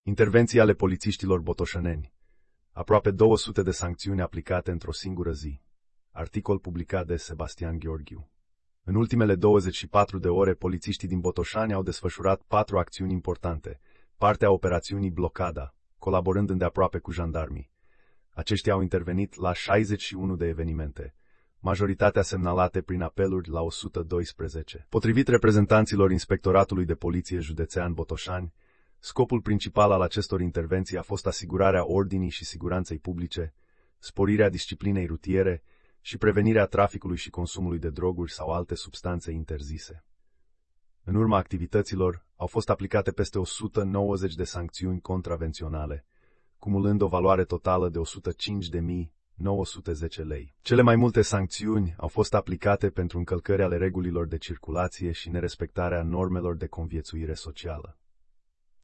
Intervenții ale polițiștilor botoșaneni. Aproape 200 de sancțiuni aplicate într-o singură zi. Articol publicat de Sebastian Gheorghiu. În ultimele 24 de ore, polițiștii din Botoșani au desfășurat 4 acțiuni importante, parte a operațiunii Blocada, colaborând îndeaproape cu jandarmii. Aceștia au intervenit la 61 de evenimente, majoritatea semnalate prin apeluri la 112. Potrivit reprezentanților Inspectoratului de Poliție Județean Botoșani, scopul principal al acestor intervenții a fost asigurarea ordinii și siguranței publice, sporirea disciplinei rutiere și prevenirea traficului și consumului de droguri sau alte substanțe interzise. În urma activităților, au fost aplicate peste 190 de sancțiuni contravenționale, cumulând o valoare totală de 105.910 lei. Cele mai multe sancțiuni au fost aplicate pentru încălcări ale regulilor de circulație și nerespectarea normelor de conviețuire socială.